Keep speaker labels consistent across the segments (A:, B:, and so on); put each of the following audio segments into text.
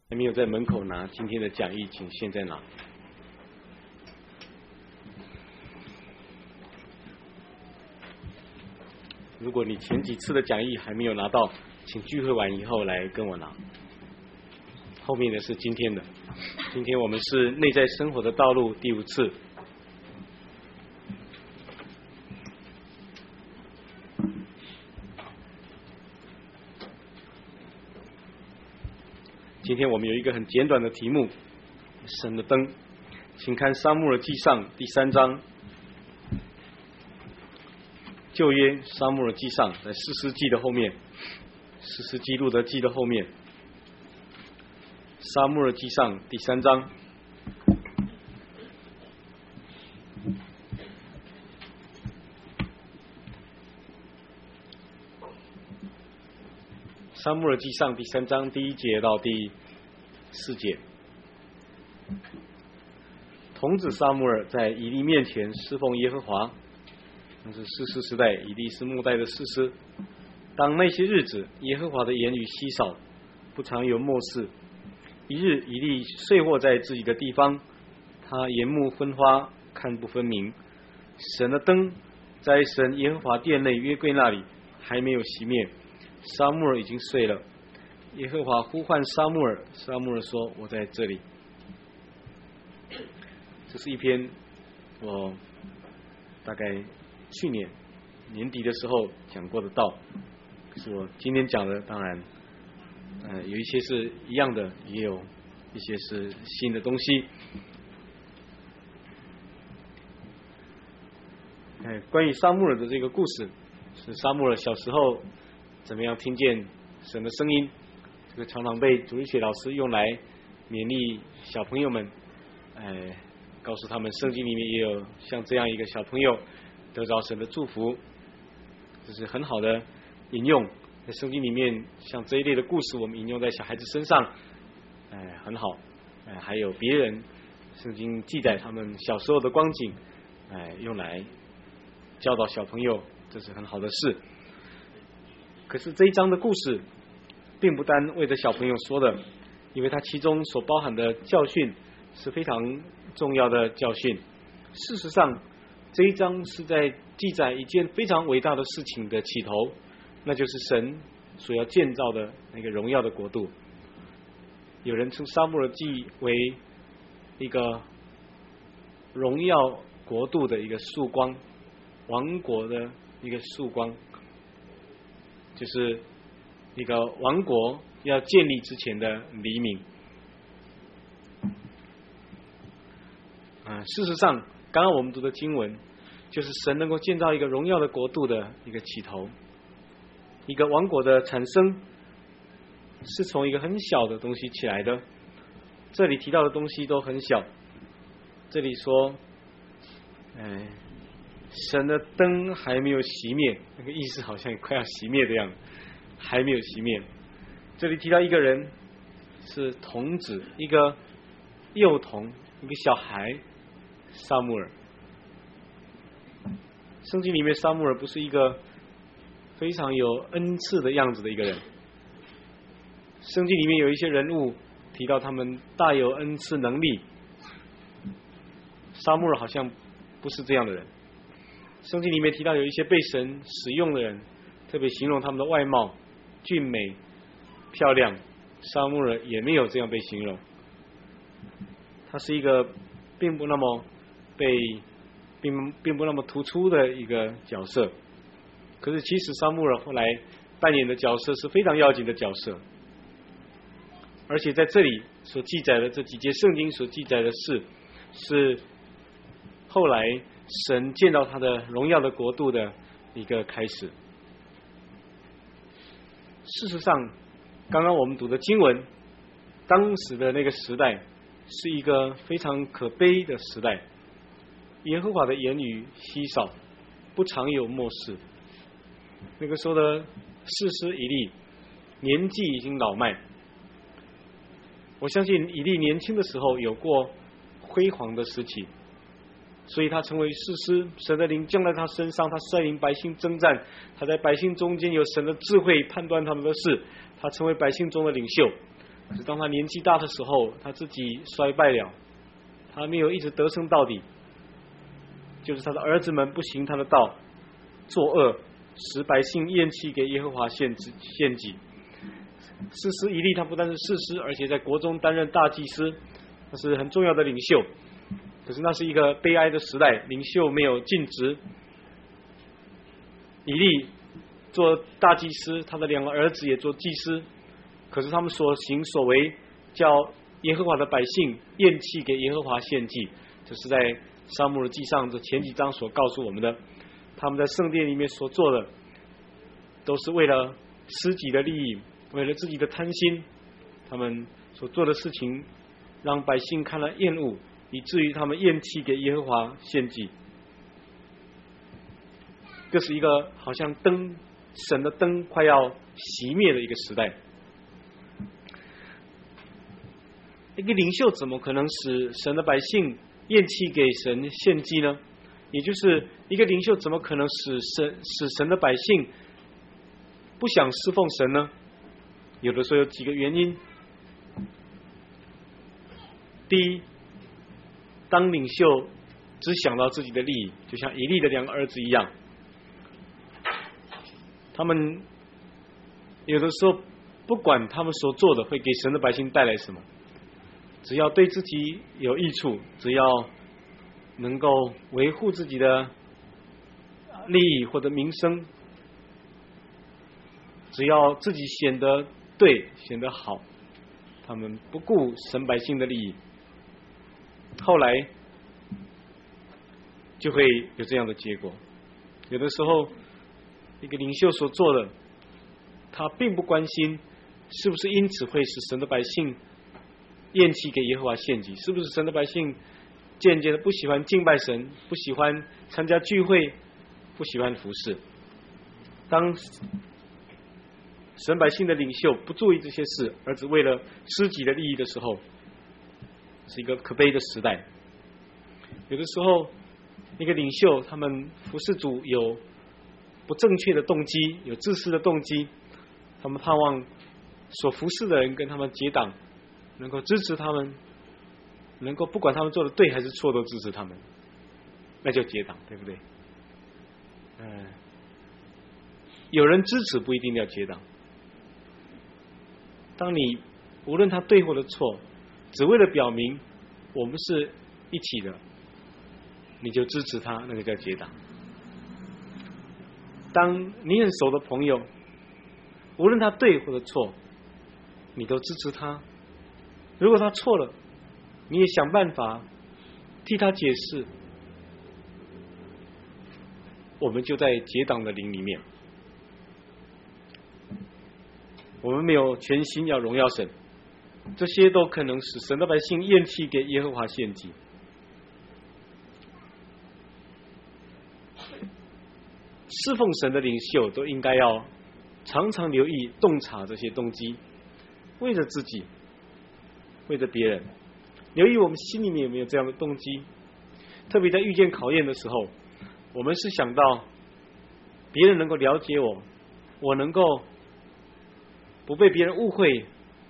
A: 还没有在门口拿今天的讲义，请现在拿。如果你前几次的讲义还没有拿到，请聚会完以后来跟我拿。后面的是今天的，今天我们是内在生活的道路第5次。今天我们有一个很简短的题目，神的灯，请看撒母耳记上第3章。旧约撒母耳记上，在士师记的后面，士师记路德记的后面，撒母耳记上第3章。撒母耳记上第3章第1节到第4节，童子撒母耳在以利面前侍奉耶和华。那是士师时代，以利是末代的士师。当那些日子，耶和华的言语稀少，不常有默示。一日，以利睡卧在自己的地方，他眼目昏花，看不分明。神的灯在神耶和华殿内约柜那里还没有熄灭，撒母耳已经睡了。耶和华呼唤撒母耳，撒母耳说：“我在这里。”这是一篇我大概去年年底的时候讲过的道，可是我今天讲的当然有一些是一样的，也有一些是新的东西。关于撒母耳的这个故事，是撒母耳小时候怎么样听见神的声音，这个常常被主日学老师用来勉励小朋友们，告诉他们圣经里面也有像这样一个小朋友得着神的祝福，这是很好的引用。在圣经里面，像这一类的故事，我们引用在小孩子身上，很好。还有别人圣经记载他们小时候的光景，用来教导小朋友，这是很好的事。可是这一章的故事，并不单为着小朋友说的，因为它其中所包含的教训是非常重要的教训。事实上，这一章是在记载一件非常伟大的事情的起头，那就是神所要建造的那个荣耀的国度。有人称撒母耳记为一个荣耀国度的一个曙光，王国的一个曙光，就是一个王国要建立之前的黎明。事实上，刚刚我们读的经文就是神能够建造一个荣耀的国度的一个起头。一个王国的产生是从一个很小的东西起来的，这里提到的东西都很小。这里说神的灯还没有熄灭，那个意思好像快要熄灭的样子，还没有熄灭。这里提到一个人是童子，一个幼童，一个小孩，撒母耳。圣经里面撒母耳不是一个非常有恩赐的样子的一个人，圣经里面有一些人物提到他们大有恩赐能力，撒母耳好像不是这样的人。圣经里面提到有一些被神使用的人，特别形容他们的外貌俊美漂亮，撒母耳也没有这样被形容。他是一个并不那么突出的一个角色，可是其实撒母耳后来扮演的角色是非常要紧的角色。而且在这里所记载的这几节圣经所记载的事，是后来神见到他的荣耀的国度的一个开始。事实上，刚刚我们读的经文，当时的那个时代是一个非常可悲的时代，耶和华的言语稀少，不常有默示。那个时候的士师以利年纪已经老迈，我相信以利年轻的时候有过辉煌的时期，所以他成为士师，神的灵降在他身上，他率领百姓征战，他在百姓中间有神的智慧判断他们的事，他成为百姓中的领袖。 可是当他年纪大的时候，他自己衰败了，他没有一直得胜到底，就是他的儿子们不行他的道，作恶，使百姓厌弃给耶和华献祭。士师以利他不但是士师，而且在国中担任大祭司，他是很重要的领袖。可是那是一个悲哀的时代，领袖没有尽职。以利做大祭司，他的2个儿子也做祭司，可是他们所行所为，叫耶和华的百姓厌弃给耶和华献祭。这是在撒母耳记上这前几章所告诉我们的。他们在圣殿里面所做的，都是为了私己的利益，为了自己的贪心，他们所做的事情让百姓看了厌恶，以至于他们厌弃给耶和华献祭。这是一个好像神的灯快要熄灭的一个时代。一个领袖怎么可能使神的百姓厌弃给神献祭呢？也就是一个领袖怎么可能使神的百姓不想侍奉神呢？有的时候有几个原因。第一，当领袖只想到自己的利益，就像以利的2个儿子一样，他们有的时候不管他们所做的会给神的百姓带来什么，只要对自己有益处，只要能够维护自己的利益或者名声，只要自己显得对显得好，他们不顾神百姓的利益，后来就会有这样的结果。有的时候一个领袖所做的，他并不关心是不是因此会使神的百姓厌弃给耶和华献祭，是不是神的百姓渐渐的不喜欢敬拜神，不喜欢参加聚会，不喜欢服侍。当神百姓的领袖不注意这些事，而只为了私己的利益的时候，是一个可悲的时代。有的时候一个领袖他们服侍主有不正确的动机，有自私的动机，他们盼望所服侍的人跟他们结党，能够支持他们，能够不管他们做的对还是错都支持他们，那就结党，对不对？有人支持不一定要结党。当你无论他对或者错，只为了表明我们是一起的，你就支持他，那个叫结党。当你很熟的朋友，无论他对或者错，你都支持他。如果他错了，你也想办法替他解释，我们就在结党的灵里面。我们没有全心要荣耀神，这些都可能使神的百姓厌弃给耶和华献祭。侍奉神的领袖都应该要常常留意洞察这些动机，为着自己，为着别人，留意我们心里面有没有这样的动机。特别在遇见考验的时候，我们是想到别人能够了解我，我能够不被别人误会，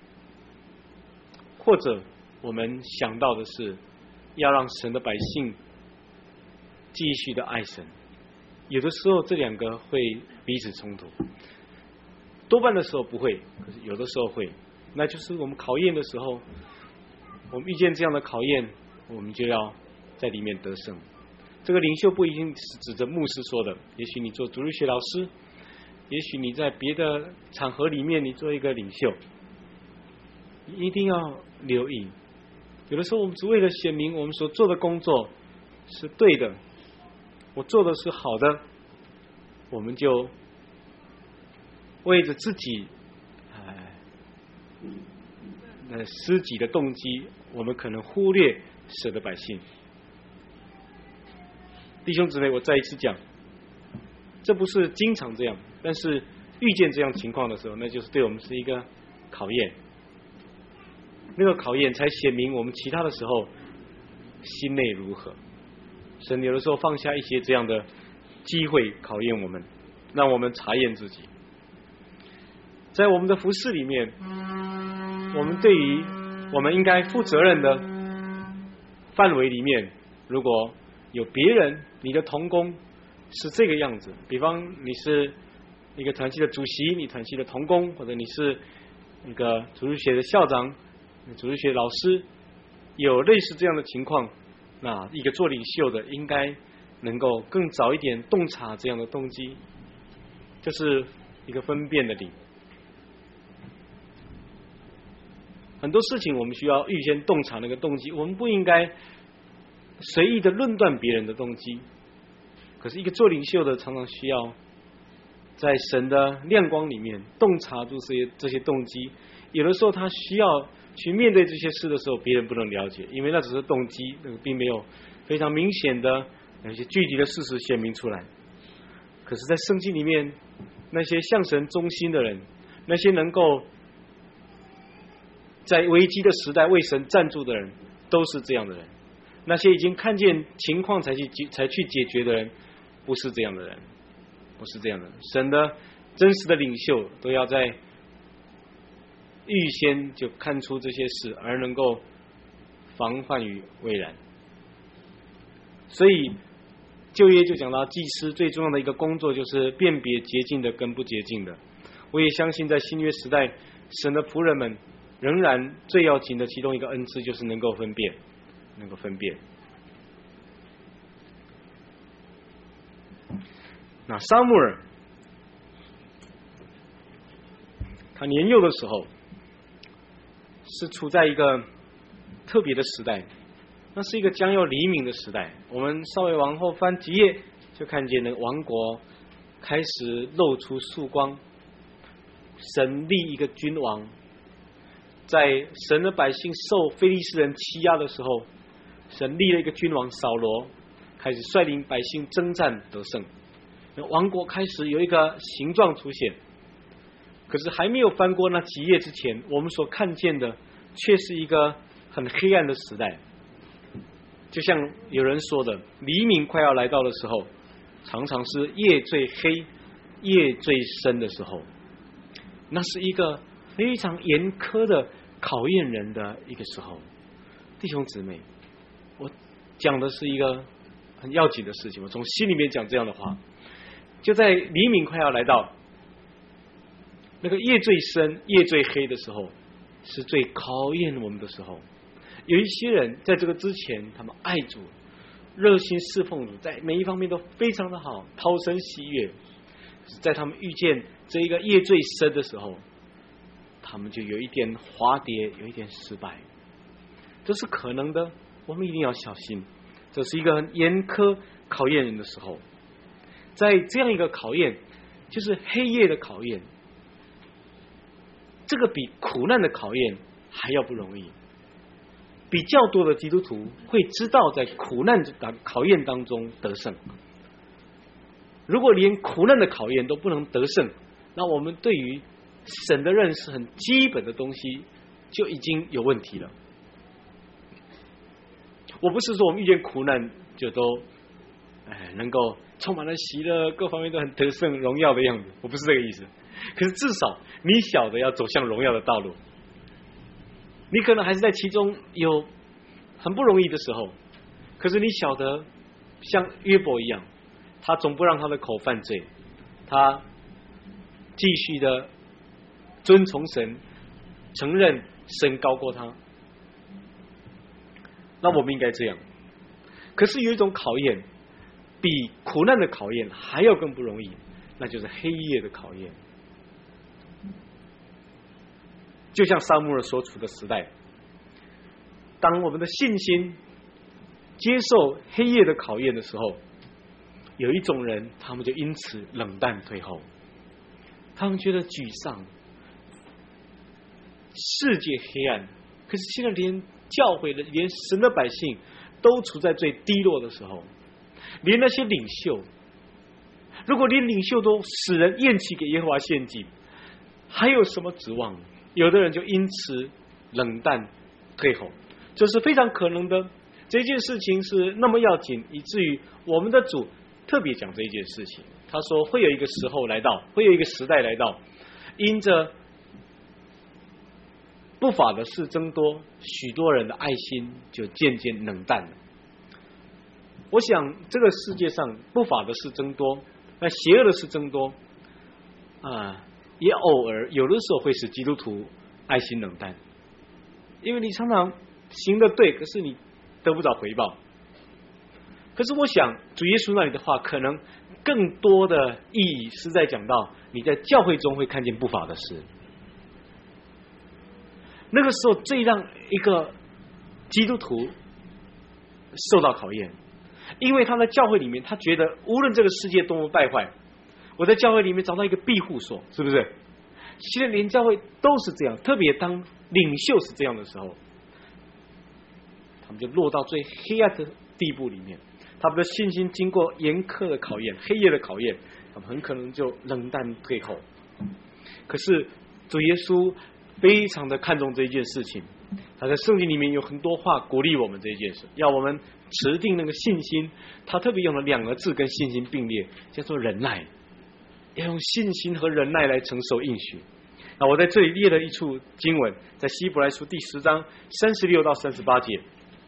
A: 或者我们想到的是要让神的百姓继续的爱神。有的时候这2个会彼此冲突，多半的时候不会，可是有的时候会。那就是我们考验的时候，我们遇见这样的考验，我们就要在里面得胜。这个领袖不一定是指着牧师说的，也许你做主日学老师，也许你在别的场合里面你做一个领袖，你一定要留意。有的时候我们只为了显明我们所做的工作是对的，我做的是好的，我们就为着自己私己的动机，我们可能忽略神的百姓。弟兄姊妹，我再一次讲，这不是经常这样，但是遇见这样情况的时候，那就是对我们是一个考验。那个考验才显明我们其他的时候心内如何。神有的时候放下一些这样的机会考验我们，让我们查验自己。在我们的服事里面， 我们对于我们应该负责任的范围里面，如果有别人，你的同工是这个样子，比方你是一个团契的主席，你团契的同工，或者你是一个主日学的校长、主日学老师，有类似这样的情况，那一个做领袖的应该能够更早一点洞察这样的动机，这是一个分辨的理。很多事情我们需要预先洞察那个动机，我们不应该随意的论断别人的动机。可是一个做领袖的常常需要在神的亮光里面洞察住这些动机，有的时候他需要去面对这些事的时候，别人不能了解，因为那只是动机，那个并没有非常明显的有一些具体的事实显明出来。可是在圣经里面，那些向神忠心的人，那些能够在危机的时代为神站住的人，都是这样的人。那些已经看见情况才去解决的人，不是这样的人，不是这样的人。神的真实的领袖都要在预先就看出这些事，而能够防患于未然。所以旧约就讲到祭司最重要的一个工作就是辨别洁净的跟不洁净的。我也相信在新约时代，神的仆人们仍然最要紧的其中一个恩赐就是能够分辨。那撒母耳他年幼的时候是处在一个特别的时代，那是一个将要黎明的时代。我们稍微往后翻几页，就看见那个王国开始露出曙光，神立一个君王。在神的百姓受非利士人欺压的时候，神立了一个君王扫罗，开始率领百姓征战得胜，王国开始有一个形状出现。可是还没有翻过那几页之前，我们所看见的却是一个很黑暗的时代。就像有人说的，黎明快要来到的时候，常常是夜最黑夜最深的时候。那是一个非常严苛的考验人的一个时候。弟兄姊妹，我讲的是一个很要紧的事情，我从心里面讲这样的话。就在黎明快要来到，那个夜最深夜最黑的时候，是最考验我们的时候。有一些人在这个之前，他们爱主，热心侍奉主，在每一方面都非常的好，讨神喜悦。在他们遇见这一个夜最深的时候，他们就有一点滑跌，有一点失败，这是可能的，我们一定要小心。这是一个很严苛考验人的时候。在这样一个考验，就是黑夜的考验，这个比苦难的考验还要不容易。比较多的基督徒会知道在苦难的考验当中得胜。如果连苦难的考验都不能得胜，那我们对于神的认识很基本的东西就已经有问题了。我不是说我们遇见苦难就都能够充满了喜乐，各方面都很得胜荣耀的样子，我不是这个意思。可是至少你晓得要走向荣耀的道路，你可能还是在其中有很不容易的时候，可是你晓得像约伯一样，他总不让他的口犯罪，他继续的遵从神，承认神高过他。那我们应该这样。可是有一种考验比苦难的考验还要更不容易，那就是黑夜的考验。就像撒母耳所处的时代，当我们的信心接受黑夜的考验的时候，有一种人他们就因此冷淡退后，他们觉得沮丧，世界黑暗。可是现在连教会的连神的百姓都处在最低落的时候，连那些领袖，如果连领袖都使人厌弃给耶和华献祭，还有什么指望？有的人就因此冷淡退后，这是非常可能的。这件事情是那么要紧，以至于我们的主特别讲这一件事情。他说会有一个时候来到，会有一个时代来到，因着不法的事增多，许多人的爱心就渐渐冷淡了。我想这个世界上不法的事增多，那邪恶的事增多也偶尔有的时候会使基督徒爱心冷淡，因为你常常行得对，可是你得不着回报。可是我想主耶稣那里的话，可能更多的意义是在讲到你在教会中会看见不法的事，那个时候最让一个基督徒受到考验，因为他在教会里面，他觉得无论这个世界多么败坏，我在教会里面找到一个庇护所，是不是？现在连教会都是这样，特别当领袖是这样的时候，他们就落到最黑暗的地步里面，他们的信心经过严苛的考验、黑夜的考验，他们很可能就冷淡退后。可是主耶稣非常的看重这一件事情，他在圣经里面有很多话鼓励我们这一件事，要我们持定那个信心。他特别用了2个字跟信心并列，叫做忍耐，要用信心和忍耐来承受应许。那我在这里列了一处经文，在希伯来书第10章36到38节，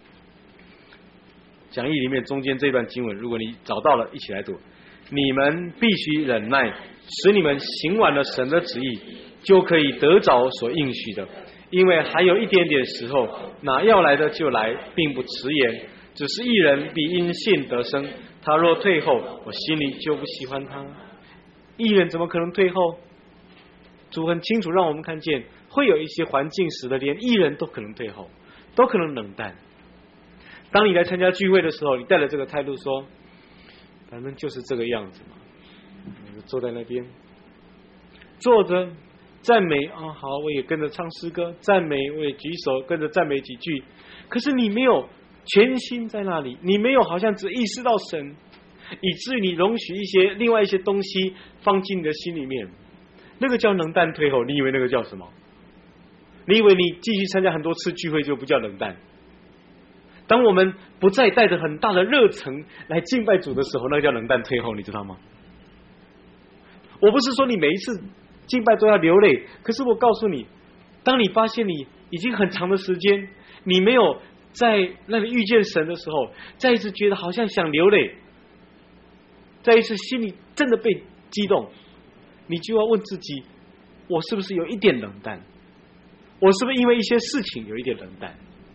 A: 讲义里面中间这段经文，如果你找到了，一起来读。你们必须忍耐，使你们行完了神的旨意，就可以得着所应许的。因为还有一点点时候，那要来的就来，并不迟延。只是义人必因信得生，他若退后，我心里就不喜欢他。义人怎么可能退后？主很清楚让我们看见，会有一些环境使得连义人都可能退后，都可能冷淡。当你来参加聚会的时候，你带着这个态度说，反正就是这个样子嘛，你就坐在那边坐着赞美好，我也跟着唱诗歌赞美，我也举手跟着赞美几句。可是你没有全心在那里，你没有好像只意识到神，以至于你容许另外一些东西放进你的心里面，那个叫冷淡退后。你以为那个叫什么？你以为你继续参加很多次聚会就不叫冷淡？当我们不再带着很大的热忱来敬拜主的时候，那个叫冷淡退后，你知道吗？我不是说你每一次敬拜都要流泪，可是我告诉你，当你发现你已经很长的时间你没有在那里遇见神的时候，再一次觉得好像想流泪，再一次心里真的被激动，你就要问自己，我是不是有一点冷淡？我是不是因为一些事情有一点冷淡？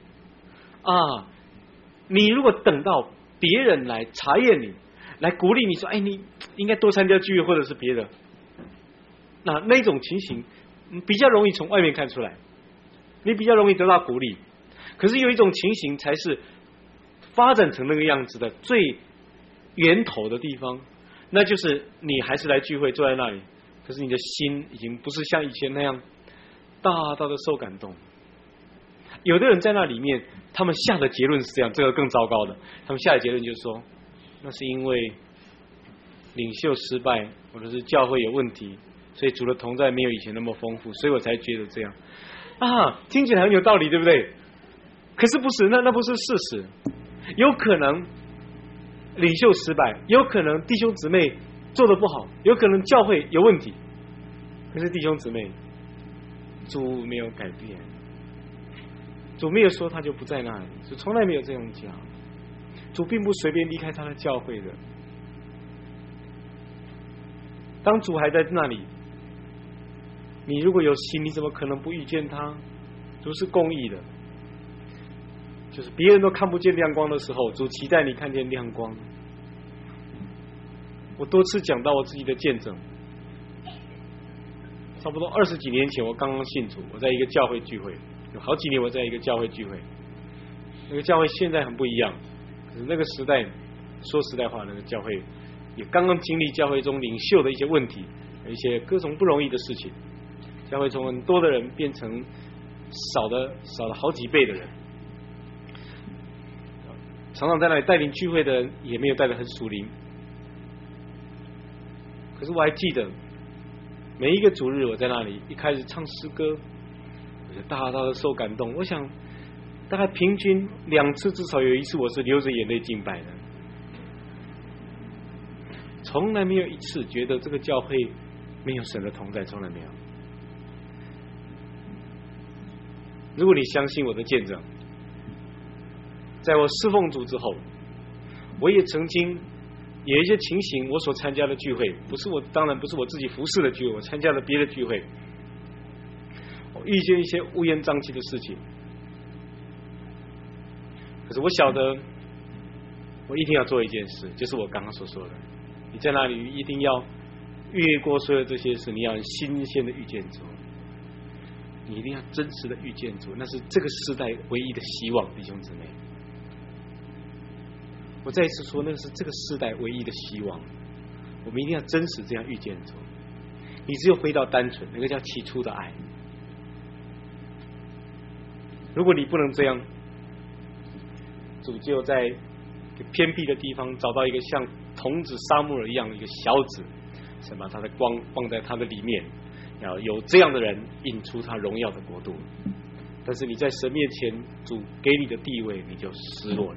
A: 你如果等到别人来查验你，来鼓励你说，你应该多参加聚会或者是别的，那种情形比较容易从外面看出来，你比较容易得到鼓励。可是有一种情形才是发展成那个样子的最源头的地方，那就是你还是来聚会坐在那里，可是你的心已经不是像以前那样大大的受感动。有的人在那里面，他们下的结论是这样，这个更糟糕的，他们下的结论就是说，那是因为领袖失败，或者是教会有问题，所以主的同在没有以前那么丰富，所以我才觉得这样听起来很有道理，对不对？可是不是，那不是事实。有可能领袖失败，有可能弟兄姊妹做得不好，有可能教会有问题，可是弟兄姊妹，主没有改变，主没有说他就不在那里，主从来没有这样讲，主并不随便离开他的教会的。当主还在那里，你如果有心，你怎么可能不遇见他？主是公义的，就是别人都看不见亮光的时候，主期待你看见亮光。我多次讲到我自己的见证，差不多20几年前，我刚刚信主，我在一个教会聚会，有好几年我在一个教会聚会，那个教会现在很不一样，可是那个时代，说实在话，那个教会也刚刚经历教会中领袖的一些问题，有一些各种不容易的事情，教会从很多的人变成少了好几倍的人，常常在那里带领聚会的人也没有带得很属灵。可是我还记得每一个主日，我在那里一开始唱诗歌，我就大大的受感动。我想大概平均2次，至少有1次我是流着眼泪敬拜的，从来没有一次觉得这个教会没有神的同在，从来没有。 如果你相信我的见证，在我侍奉主之后，我也曾经有一些情形，我所参加的聚会，当然不是我自己服侍的聚会，我参加了别的聚会，我遇见一些乌烟瘴气的事情。可是我晓得，我一定要做一件事，就是我刚刚所说的，你在那里一定要越过所有这些事，你要新鲜的遇见主，你一定要真实的遇见主，那是这个时代唯一的希望，弟兄姊妹。我再一次说，那是这个时代唯一的希望，我们一定要真实这样遇见主。你只有回到单纯，那个叫起初的爱。如果你不能这样，主就在偏僻的地方找到一个像童子撒母耳一样的一个小子，神把他的光放在他的里面，要有这样的人引出他荣耀的国度。但是你在神面前，主给你的地位你就失落了。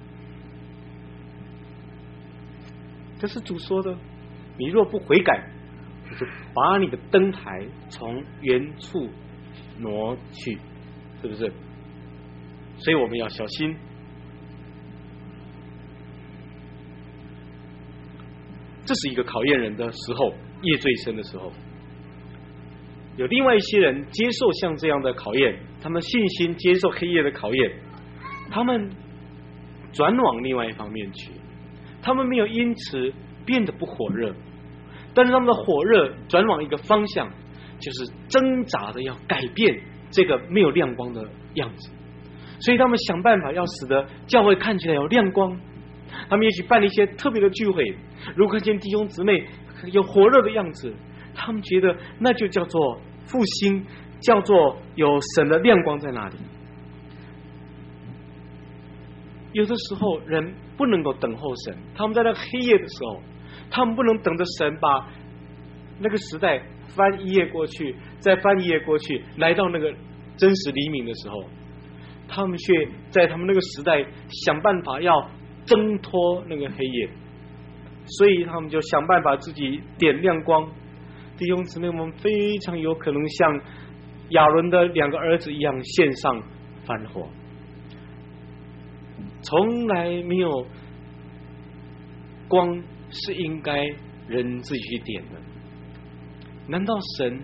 A: 这是主说的，你若不悔改，我就把你的灯台从原处挪去，是不是？所以我们要小心。这是一个考验人的时候，业最深的时候。有另外一些人接受像这样的考验，他们信心接受黑夜的考验，他们转往另外一方面去，他们没有因此变得不火热，但是他们的火热转往一个方向，就是挣扎的要改变这个没有亮光的样子。所以他们想办法要使得教会看起来有亮光，他们也许办了一些特别的聚会，如果看见弟兄姊妹有火热的样子，他们觉得那就叫做复兴，叫做有神的亮光在那里。有的时候人不能够等候神，他们在那黑夜的时候，他们不能等着神把那个时代翻一页过去，再翻一页过去，来到那个真实黎明的时候，他们却在他们那个时代想办法要挣脱那个黑夜，所以他们就想办法自己点亮光。弟兄姊妹，我们非常有可能像亚伦的2个儿子一样献上番火，从来没有光是应该人自己去点的。难道神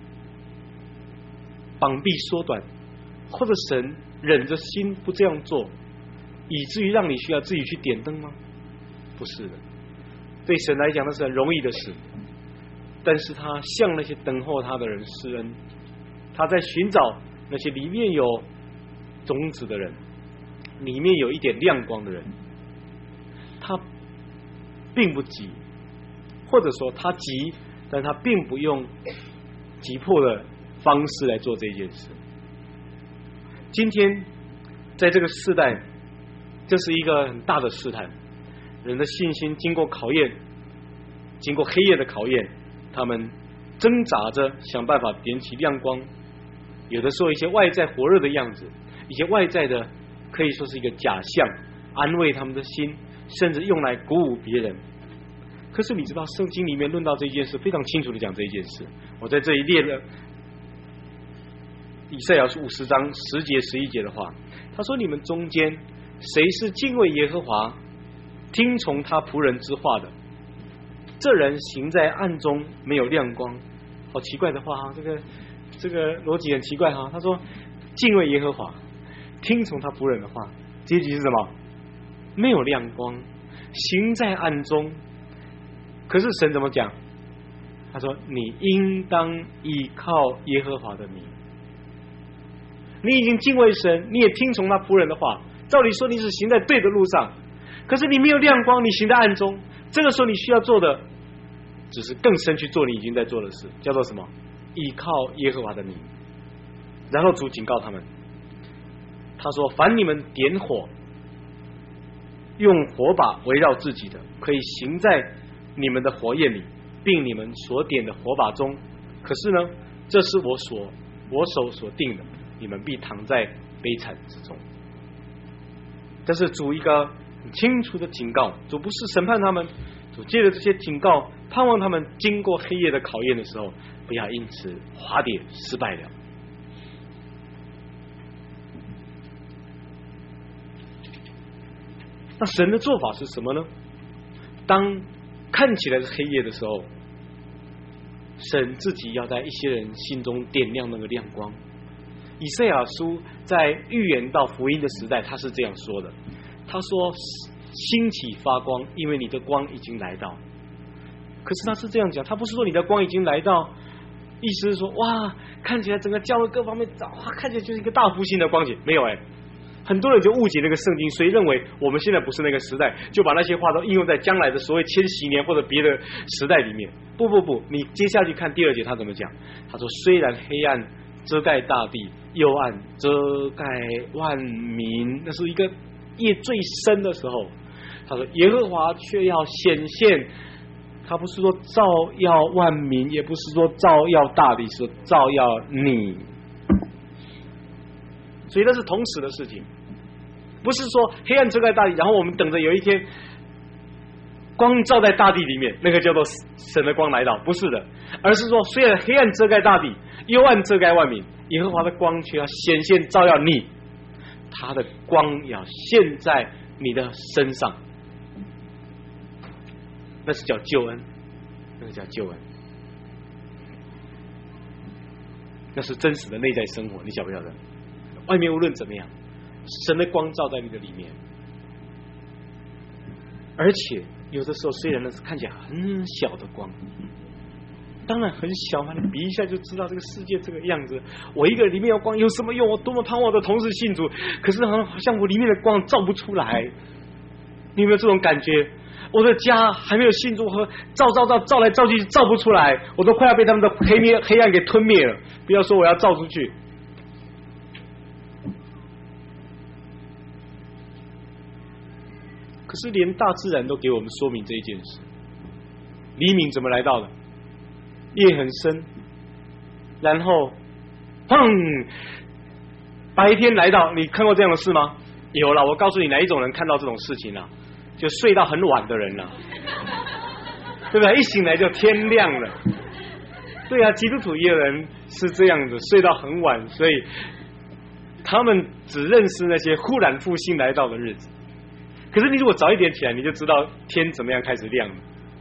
A: 膀臂缩短，或者神忍着心不这样做，以至于让你需要自己去点灯吗？不是的，对神来讲那是很容易的事，但是他向那些等候他的人施恩，他在寻找那些里面有种子的人，里面有一点亮光的人。他并不急，或者说他急，但他并不用急迫的方式来做这件事。今天在这个世代，这是一个很大的试探，人的信心经过考验，经过黑夜的考验，他们挣扎着想办法点起亮光。有的时候一些外在火热的样子，一些外在的可以说是一个假象，安慰他们的心，甚至用来鼓舞别人。可是你知道圣经里面论到这件事非常清楚的讲这一件事，我在这里列了以赛亚书50章10节11节的话，他说：你们中间谁是敬畏耶和华，听从他仆人之话的，这人行在暗中，没有亮光。好奇怪的话哈，这个逻辑很奇怪哈。他说敬畏耶和华，听从他仆人的话，结局是什么？没有亮光，行在暗中。可是神怎么讲？他说你应当依靠耶和华的名。你已经敬畏神，你也听从他仆人的话，照理说你是行在对的路上，可是你没有亮光，你行在暗中。这个时候你需要做的只是更深去做你已经在做的事，叫做什么？依靠耶和华的名。然后主警告他们，他说凡你们点火，用火把围绕自己的，可以行在你们的火焰里，并你们所点的火把中。可是呢，这是我手所定的，你们必躺在悲惨之中。这是主一个很清楚的警告，主不是审判他们，主借着这些警告，盼望他们经过黑夜的考验的时候，不要因此滑跌失败了。 那神的做法是什么呢？当看起来是黑夜的时候，神自己要在一些人心中点亮那个亮光。以赛亚书在预言到福音的时代，他是这样说的，他说兴起发光，因为你的光已经来到。可是他是这样讲，他不是说你的光已经来到，意思是说哇，看起来整个教会各方面哇，看起来就是一个大复兴的光景。没有很多人就误解那个圣经，所以认为我们现在不是那个时代，就把那些话都应用在将来的所谓千禧年或者别的时代里面。不，你接下去看第2节他怎么讲，他说虽然黑暗遮盖大地，幽暗遮盖万民，那是一个夜最深的时候。他说耶和华却要显现，他不是说照耀万民，也不是说照耀大地，是说照耀你。所以那是同时的事情，不是说黑暗遮盖大地，然后我们等着有一天光照在大地里面，那个叫做神的光来到，不是的，而是说虽然黑暗遮盖大地，幽暗遮盖万民，耶和华的光却要显现照耀你，他的光要现在你的身上，那是叫救恩，那个叫救恩，那是真实的内在生活，你晓不晓得？外面无论怎么样，神的光照在你的里面，而且有的时候虽然那是看起来很小的光，当然很小嘛，你比一下就知道这个世界这个样子。我一个人里面有光有什么用？我多么盼望我的同事信主，可是好像我里面的光照不出来。你有没有这种感觉？我的家还没有信主，和照来照去照不出来，我都快要被他们的黑暗给吞灭了。不要说我要照出去。可是连大自然都给我们说明这一件事。黎明怎么来到的？夜很深，然后砰，白天来到。你看过这样的事吗？有了，我告诉你哪一种人看到这种事情啊？就睡到很晚的人了，对不对？一醒来就天亮了。对啊，基督徒也有人是这样子，睡到很晚，所以他们只认识那些忽然复兴来到的日子。可是你如果早一点起来，你就知道天怎么样开始亮了。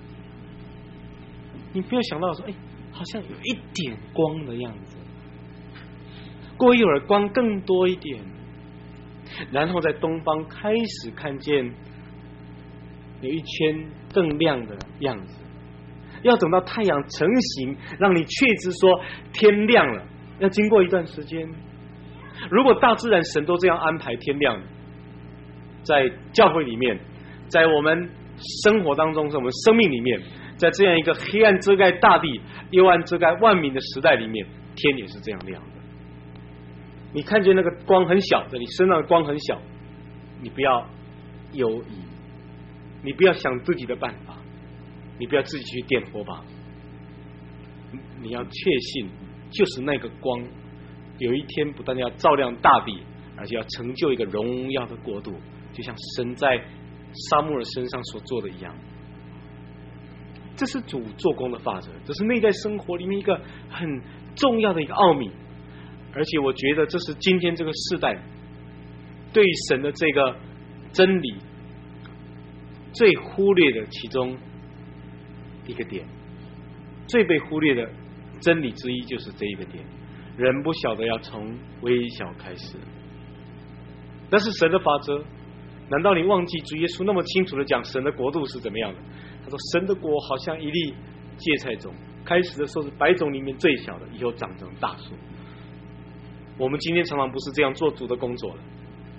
A: 你没有想到说，好像有一点光的样子，过一会儿光更多一点，然后在东方开始看见有一圈更亮的样子。要等到太阳成型，让你确知说天亮了，要经过一段时间。如果大自然神都这样安排天亮，在教会里面，在我们生活当中，在我们生命里面，在这样一个黑暗遮盖大地、幽暗遮盖万民的时代里面，天也是这样亮的。你看见那个光很小，在你身上的光很小，你不要犹疑，你不要想自己的办法，你不要自己去点火把，你要确信，就是那个光，有一天不但要照亮大地，而且要成就一个荣耀的国度，就像神在撒母耳身上所做的一样。这是主做工的法则，这是内在生活里面一个很重要的一个奥秘。而且我觉得这是今天这个世代对神的这个真理最忽略的其中一个点，最被忽略的真理之一就是这一个点，人不晓得要从微小开始。那是神的法则，难道你忘记主耶稣那么清楚的讲神的国度是怎么样的？他说神的国好像一粒芥菜种，开始的时候是百种里面最小的，以后长成大树。我们今天常常不是这样做主的工作了。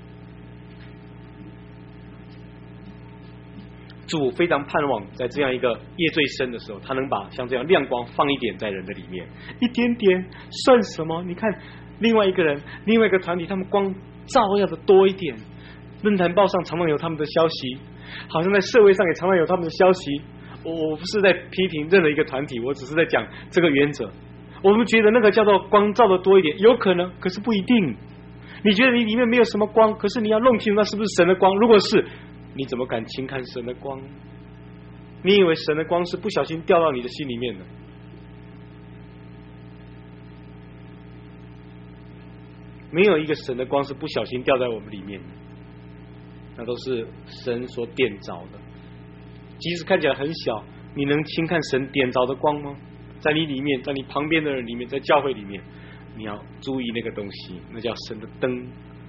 A: 主非常盼望在这样一个夜最深的时候，他能把像这样亮光放一点在人的里面，一点点算什么？你看另外一个人，另外一个团体，他们光照耀的多一点，论坛报上常常有他们的消息，好像在社会上也常常有他们的消息。我不是在批评任何一个团体，我只是在讲这个原则。我们觉得那个叫做光照的多一点，有可能，可是不一定。你觉得你里面没有什么光，可是你要弄清楚那是不是神的光。如果是，你怎么敢轻看神的光？你以为神的光是不小心掉到你的心里面的？没有一个神的光是不小心掉在我们里面的。 那都是神所点着的。即使看起来很小，你能轻看神点着的光吗？在你里面，在你旁边的人里面，在教会里面，你要注意那个东西，那叫神的灯。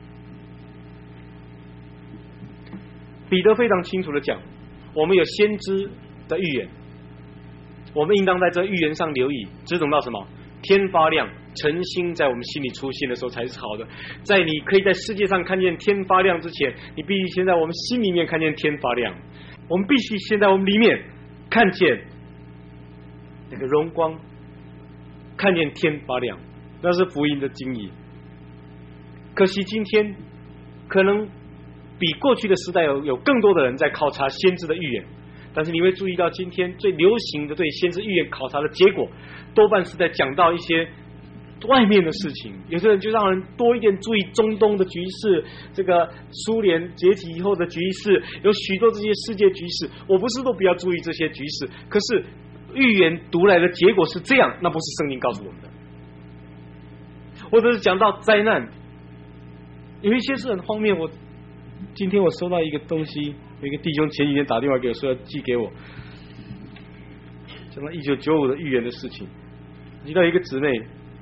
A: 彼得非常清楚的讲，我们有先知的预言，我们应当在这预言上留意，只等到什么？天发亮，晨星在我们心里出现的时候才是好的。在你可以在世界上看见天发亮之前，你必须先在我们心里面看见天发亮。我们必须先在我们里面看见那个荣光，看见天发亮，那是福音的精义。可惜今天可能比过去的时代有更多的人在考察先知的预言，但是你会注意到今天最流行的对先知预言考察的结果，多半是在讲到一些外面的事情。有些人就让人多一点注意中东的局势，这个苏联解体以后的局势，有许多这些世界局势。我不是都不要注意这些局势，可是预言读来的结果是这样，那不是圣经告诉我们的。或者是讲到灾难，有一些是很荒谬。今天我收到一个东西，有一个弟兄前几天打电话给我说要寄给我，讲到1995的预言的事情。提到一个姊妹，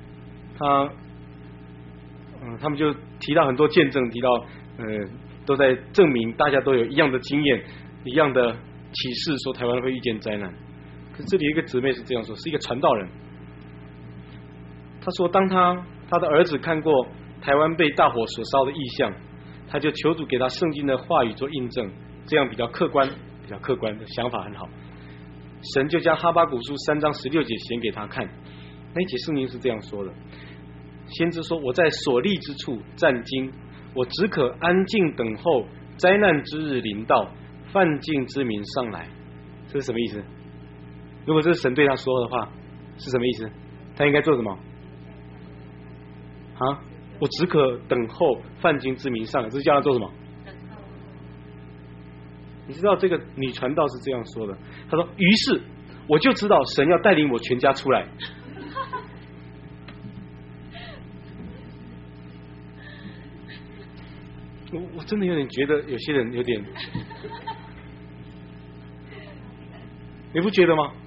A: 他们就提到很多见证，提到都在证明大家都有一样的经验，一样的启示，说台湾会遇见灾难。可是这里有一个姊妹是这样说，是一个传道人，他说当他的儿子看过台湾被大火所烧的异象，他就求主给他圣经的话语做印证，这样比较客观的想法很好。神就将哈巴谷书3章16节显给他看，那一节圣经是这样说的：先知说，我在所立之处站惊，我只可安静等候灾难之日临到，犯境之民上来。这是什么意思？如果这是神对他说的话，是什么意思？他应该做什么啊？我只可等候犯境之民上来，这是叫他做什么？你知道这个女传道是这样说的，她说，于是我就知道神要带领我全家出来。我真的有点觉得有些人有点，你不觉得吗？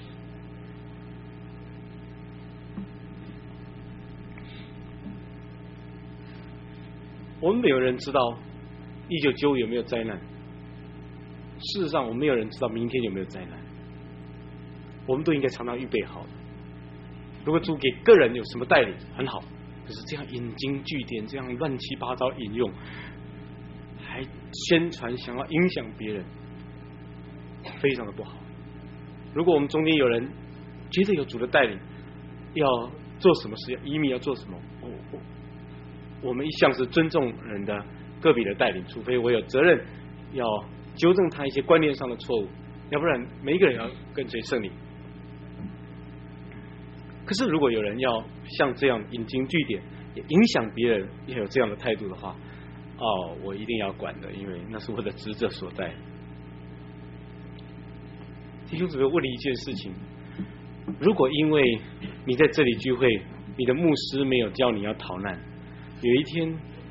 A: 我们没有人知道1995有没有灾难，事实上我们没有人知道明天有没有灾难，我们都应该常常预备好。如果主给个人有什么带领很好，可是这样引经据典，这样乱七八糟引用，还宣传想要影响别人，非常的不好。如果我们中间有人觉得有主的带领，要做什么事，要移民要做什么，我们一向是尊重人的个别的带领，除非我有责任要纠正他一些观念上的错误，要不然每一个人要跟随圣灵。可是如果有人要像这样引经据典，也影响别人，也有这样的态度的话，我一定要管的，因为那是我的职责所在。弟兄姊妹，问你一件事情：如果因为你在这里聚会，你的牧师没有教你要逃难，有一天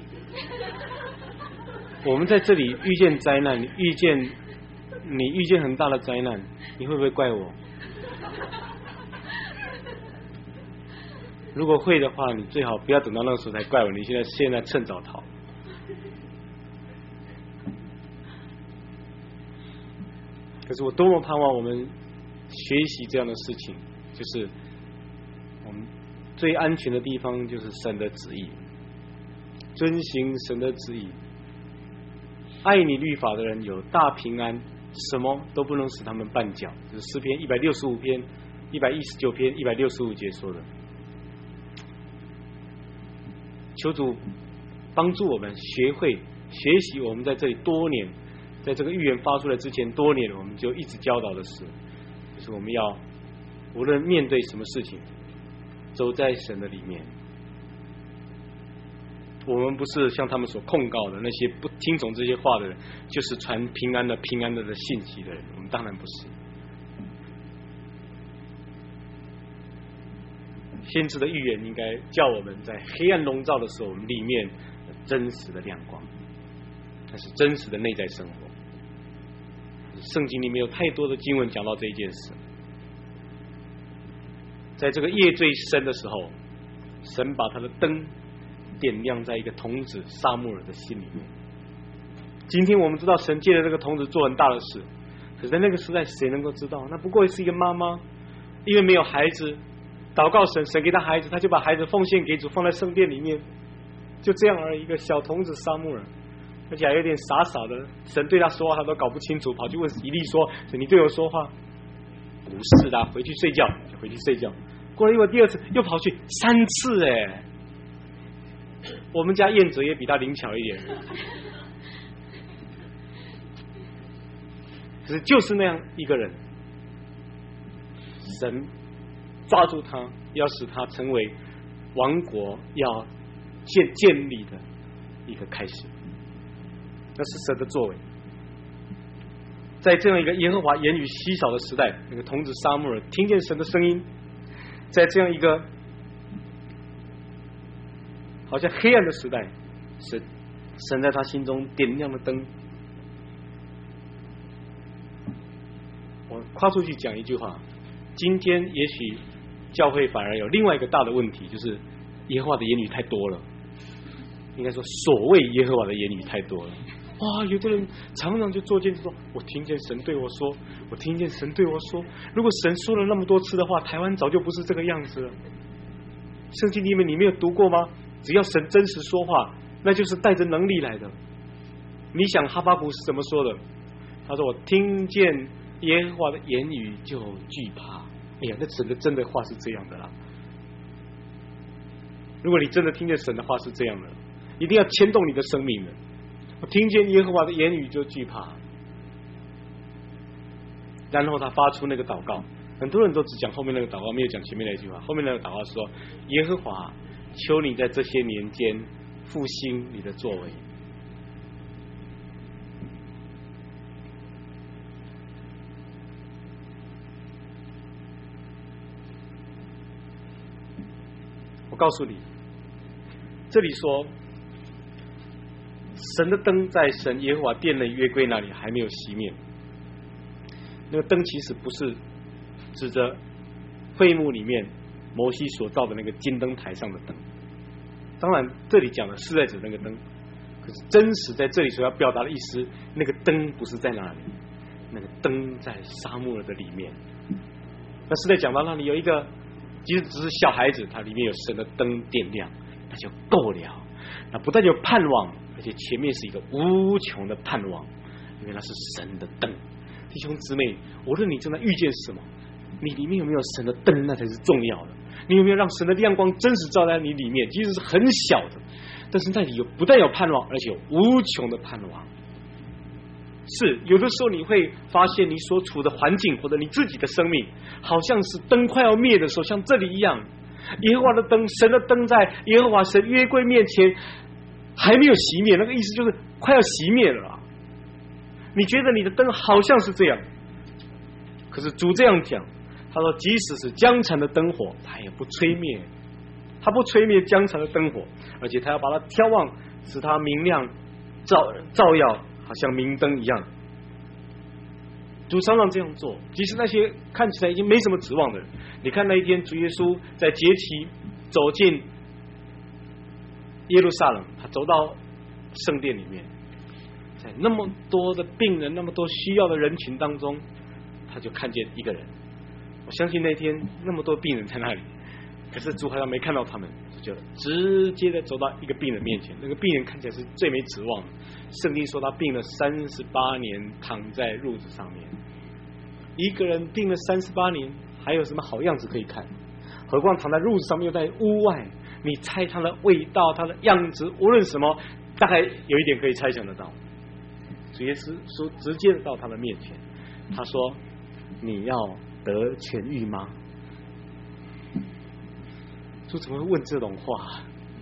A: 我们在这里遇见灾难，你遇见很大的灾难，你会不会怪我？如果会的话，你最好不要等到那个时候才怪我，你现在趁早逃。可是我多么盼望我们学习这样的事情，就是我们最安全的地方就是神的旨意，遵行神的旨意，爱你律法的人有大平安，什么都不能使他们绊脚，这是诗篇165篇119篇165节说的。求主帮助我们学习我们在这里多年，在这个预言发出来之前多年，我们就一直教导的事，就是我们要无论面对什么事情，走在神的里面。我们不是像他们所控告的那些不听从这些话的人，就是传平安的信息的人，我们当然不是。先知的预言应该叫我们在黑暗笼罩的时候，我们里面真实的亮光。 那是真实的内在生活。圣经里面有太多的经文讲到这一件事。在这个夜最深的时候，神把他的灯点亮在一个童子撒母耳的心里面。今天我们知道神借着这个童子做很大的事，可是在那个时代谁能够知道？那不过是一个妈妈，因为没有孩子，祷告神，神给他孩子，他就把孩子奉献给主，放在圣殿里面，就这样而已。一个小童子撒母耳，而且还有点傻傻的，神对他说话他都搞不清楚，跑去问以利说：你对我说话？不是的，回去睡觉，就回去睡觉。过了一会儿，第二次又跑去3次，哎，我们家燕子也比他灵巧一点。可是就是那样一个人，神抓住他，要使他成为王国要建立的一个开始，那是神的作为。在这样一个耶和华言语稀少的时代，那个童子撒母耳听见神的声音，在这样一个好像黑暗的时代，神在他心中点亮了灯。我跨出去讲一句话，今天也许教会反而有另外一个大的问题，就是耶和华的言语太多了。应该说所谓耶和华的言语太多了。哇，有的人常常就做见证说，我听见神对我说，我听见神对我说。如果神说了那么多次的话，台湾早就不是这个样子了。圣经里面你没有读过吗？只要神真实说话，那就是带着能力来的。你想哈巴谷是怎么说的？他说：我听见耶和华的言语就惧怕。哎呀，那神的真的话是这样的啦。如果你真的听见神的话是这样的，一定要牵动你的生命的。我听见耶和华的言语就惧怕。然后他发出那个祷告，很多人都只讲后面那个祷告，没有讲前面那句话。后面那个祷告说：耶和华，求你在这些年间复兴你的作为。我告诉你，这里说神的灯在神耶和华殿内约柜那里还没有熄灭。那个灯其实不是指着会幕里面摩西所造的那个金灯台上的灯，当然这里讲的是在指那个灯，可是真实在这里所要表达的意思，那个灯不是在那里，那个灯在撒母耳的里面。那是在讲到那里有一个即使只是小孩子，他里面有神的灯点亮，那就够了。那不但有盼望，而且前面是一个无穷的盼望，因为那是神的灯。弟兄姊妹，无论你正在遇见什么，你里面有没有神的灯，那才是重要的。你有没有让神的亮光真实照在你里面？即使是很小的，但是那里有不但有盼望，而且有无穷的盼望。是有的时候你会发现你所处的环境或者你自己的生命好像是灯快要灭的时候，像这里一样，耶和华的灯，神的灯在耶和华神约柜面前还没有熄灭，那个意思就是快要熄灭了。你觉得你的灯好像是这样，可是主这样讲，他说即使是将残的灯火，他也不吹灭，他不吹灭将残的灯火，而且他要把它挑旺，使它明亮照耀，好像明灯一样。主常常这样做，即使那些看起来已经没什么指望的人，你看那一天主耶稣在节期走进耶路撒冷，他走到圣殿里面，在那么多的病人，那么多需要的人群当中，他就看见一个人。我相信那天那么多病人在那里，可是主好像没看到他们，就直接的走到一个病人面前。那个病人看起来是最没指望的，圣经说他病了38年，躺在褥子上面。一个人病了38年，还有什么好样子可以看？何况躺在褥子上面又在屋外，你猜他的味道，他的样子，无论什么，大概有一点可以猜想得到。主耶稣说直接的到他的面前，他说：你要得痊愈吗？主怎么会问这种话？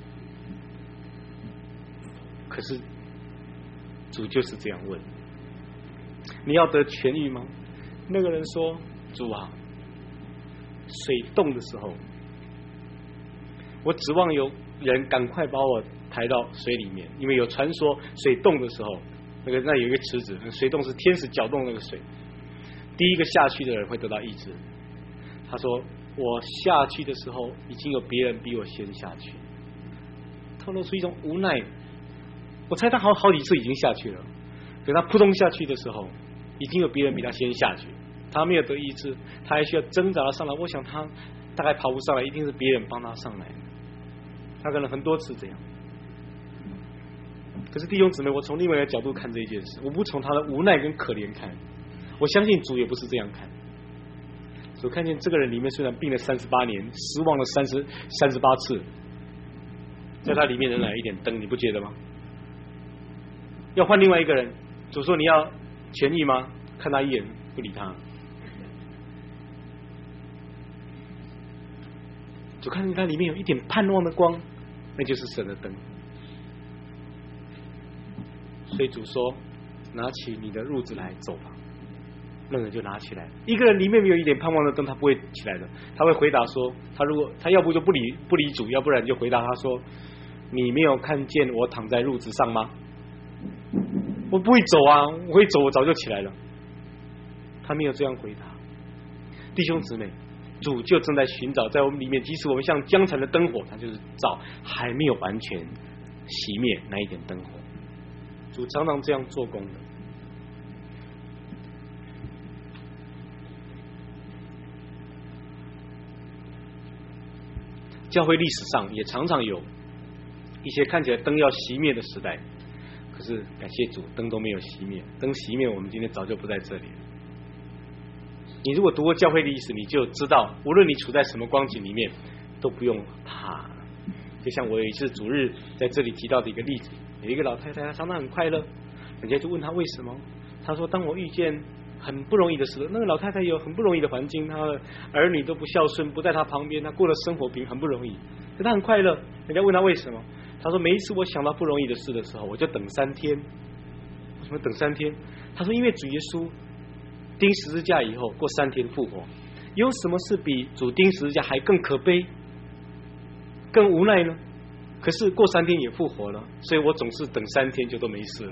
A: 可是主就是这样问：你要得痊愈吗？那个人说：主啊，水动的时候，我指望有人赶快把我抬到水里面，因为有传说水动的时候那有一个池子，水洞是天使搅动那个水，第一个下去的人会得到医治。他说我下去的时候已经有别人比我先下去，透露出一种无奈。我猜他好几次已经下去了，可他扑通下去的时候已经有别人比他先下去，他没有得医治，他还需要挣扎上来。我想他大概爬不上来，一定是别人帮他上来，他可能很多次这样。可是弟兄姊妹，我从另外一个角度看这一件事，我不从他的无奈跟可怜看，我相信主也不是这样看。主看见这个人里面虽然病了38年，失望了38次，在他里面仍然有一点灯，你不觉得吗？要换另外一个人，主说你要痊愈吗？看他一眼，不理他。主看见他里面有一点盼望的光，那就是神的灯。所以主说拿起你的褥子来走吧，那人就拿起来。一个人里面没有一点盼望的灯，他不会起来的。他会回答说，他要不就不理主，要不然就回答他说，你没有看见我躺在褥子上吗？我不会走啊，我会走我早就起来了。他没有这样回答。弟兄姊妹，主就正在寻找在我们里面，即使我们像将残的灯火，他就是找还没有完全熄灭那一点灯火。主常常这样做工的。教会历史上也常常有一些看起来灯要熄灭的时代，可是感谢主，灯都没有熄灭。灯熄灭，我们今天早就不在这里了。你如果读过教会历史，你就知道，无论你处在什么光景里面，都不用怕。就像我有一次主日在这里提到的一个例子，有一个老太太，她常常很快乐，人家就问她为什么，她说当我遇见很不容易的事，那个老太太有很不容易的环境，她的儿女都不孝顺，不在她旁边，她过的生活很不容易，可她很快乐。人家问她为什么，她说每一次我想到不容易的事的时候，我就等3天。为什么等3天？她说因为主耶稣钉十字架以后过3天复活，有什么事比主钉十字架还更可悲更无奈呢？可是过3天也复活了，所以我总是等3天就都没事了。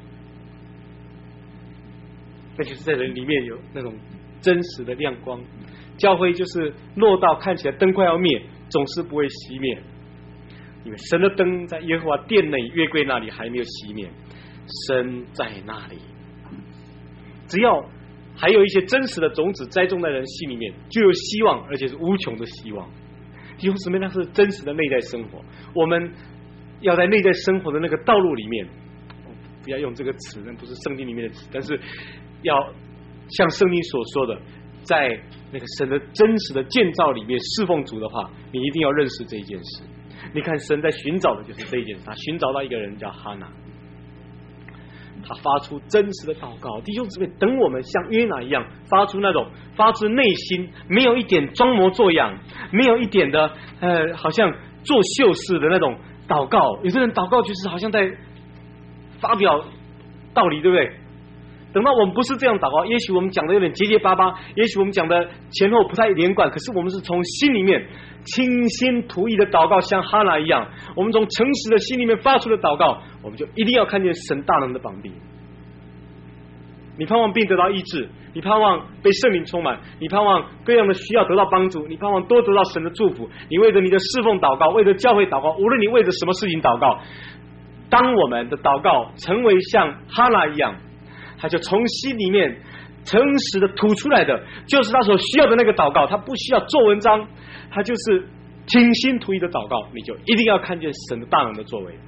A: 那就是在人里面有那种真实的亮光。教会就是落到看起来灯快要灭，总是不会熄灭，因为神的灯在耶和华殿内约柜那里还没有熄灭，神在那里。只要还有一些真实的种子栽种在人心里面，就有希望，而且是无穷的希望。弟兄姊妹，那是真实的内在生活。我们要在内在生活的那个道路里面，不要用这个词，那不是圣经里面的词，但是要像圣经所说的，在那个神的真实的建造里面侍奉主的话，你一定要认识这一件事。你看神在寻找的就是这一件事，他寻找到一个人叫哈拿，他发出真实的祷告。弟兄姊妹，等我们像约拿一样发出内心没有一点装模作样，没有一点的好像做秀式的那种祷告。有些人祷告就是好像在发表道理，对不对？等到我们不是这样祷告，也许我们讲的有点结结巴巴，也许我们讲的前后不太连贯，可是我们是从心里面倾心吐意的祷告，像哈拿一样，我们从诚实的心里面发出的祷告，我们就一定要看见神大能的膀臂。你盼望病得到医治，你盼望被圣灵充满，你盼望各样的需要得到帮助，你盼望多得到神的祝福，你为着你的侍奉祷告，为着教会祷告，无论你为着什么事情祷告，当我们的祷告成为像哈拿一样，他就从心里面诚实的吐出来的，就是他所需要的那个祷告。他不需要做文章，他就是倾心吐意的祷告，你就一定要看见神的大能的作为。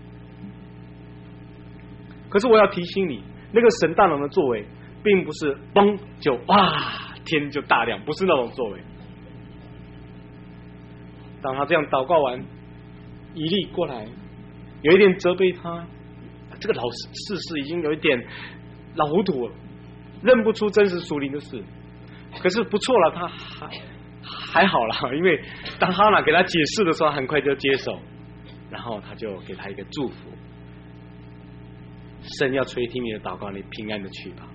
A: 可是我要提醒你，那个神大能的作为并不是嘣就哇天就大亮，不是那种作为。当他这样祷告完，以利过来有一点责备他，这个老士师已经有一点老糊涂了，认不出真实属灵的事。可是不错了，他还好了，因为当哈拿给他解释的时候，很快就接受，然后他就给他一个祝福，神要垂听你的祷告，你平安的去吧。